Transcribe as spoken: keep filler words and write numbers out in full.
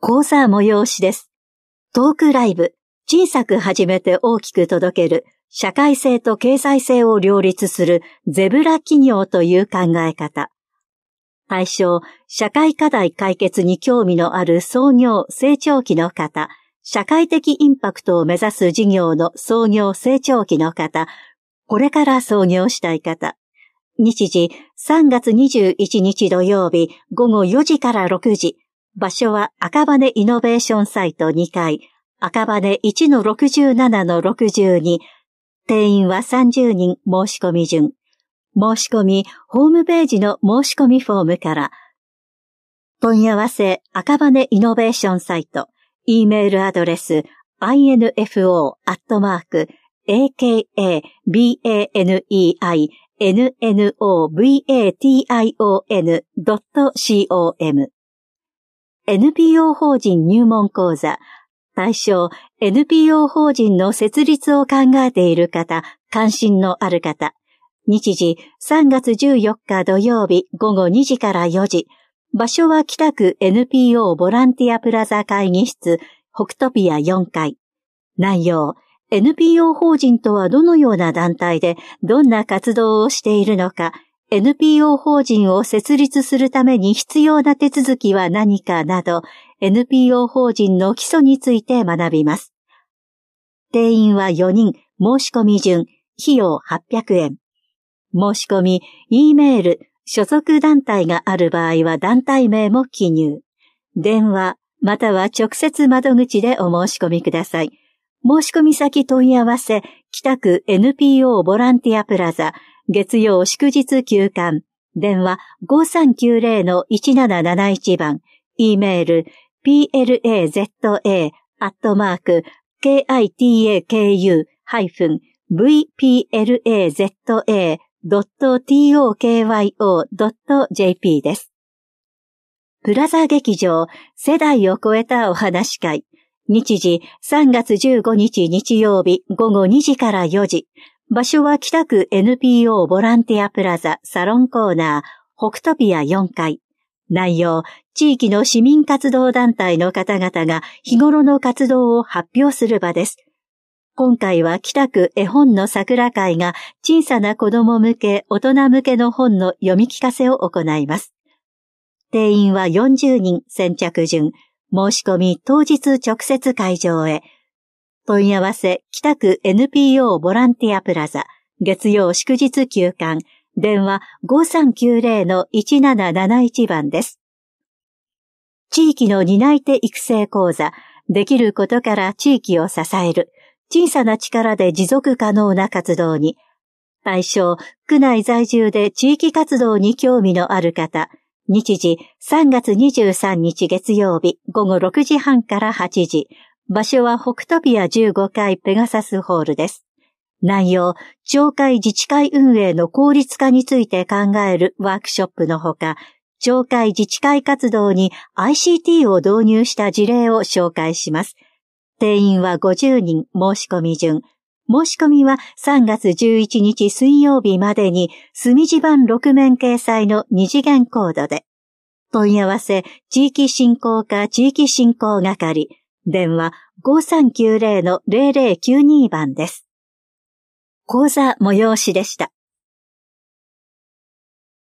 講座催しです。トークライブ、小さく始めて大きく届ける、社会性と経済性を両立するゼブラ企業という考え方。対象、社会課題解決に興味のある創業・成長期の方、社会的インパクトを目指す事業の創業・成長期の方、これから創業したい方。日時さんがつにじゅういちにち土曜日ごごよじからろくじ。場所は赤羽イノベーションサイトにかい、赤羽 いちのろくじゅうななのろくじゅうに。定員はさんじゅうにん申し込み順。申し込み、ホームページの申し込みフォームから。問い合わせ、赤羽イノベーションサイト。E メールアドレス、アイエヌエフオー アットマーク、エーケーエービーエーエヌイーアイエヌエヌオーブイエーティーアイオーエヌドットコム。エヌピーオー 法人入門講座。対象、エヌピーオー 法人の設立を考えている方、関心のある方。日時、さんがつじゅうよっか土曜日ごごにじからよじ。場所は北区 エヌピーオー ボランティアプラザ会議室、北トピアよんかい。内容、エヌピーオー 法人とはどのような団体で、どんな活動をしているのか、エヌピーオー 法人を設立するために必要な手続きは何かなど、エヌピーオー 法人の基礎について学びます。定員はよにん、申し込み順、費用はっぴゃくえん。申し込み、E メール、所属団体がある場合は団体名も記入。電話、または直接窓口でお申し込みください。申し込み先問い合わせ、北区 エヌピーオー ボランティアプラザ、月曜祝日休館。電話 ごさんきゅうゼロのいちなななないち 番。E メール ピーエルエーゼットエー アットマーク ケーアイティーエーケーユー ハイフン ブイピーエルエーゼットエー ドット トーキョー ドット ジェーピー です。プラザ劇場世代を超えたお話会。日時さんがつじゅうごにち日曜日ごごにじからよじ。場所は北区 エヌピーオー ボランティアプラザサロンコーナー北トピアよんかい。内容、地域の市民活動団体の方々が日頃の活動を発表する場です。今回は北区絵本の桜会が小さな子供向け、大人向けの本の読み聞かせを行います。定員はよんじゅうにん先着順。申し込み当日直接会場へ。問い合わせ北区 エヌピーオー ボランティアプラザ月曜祝日休館。電話 ごさんきゅうゼロのいちなななないち 番です。地域の担い手育成講座。できることから地域を支える。小さな力で持続可能な活動に。対象、区内在住で地域活動に興味のある方。日時さんがつにじゅうさんにち月曜日ごごろくじはんからはちじ。場所は北トピアじゅうごかいペガサスホールです。内容、町会自治会運営の効率化について考えるワークショップのほか、町会自治会活動に アイシーティー を導入した事例を紹介します。定員はごじゅうにん申し込み順。申し込みはさんがつじゅういちにち水曜日までに墨字版ろくめん掲載のに次元コードで。問い合わせ、地域振興課地域振興係。電話 ごさんきゅうゼロのゼロゼロきゅうに 番です。講座催しでした。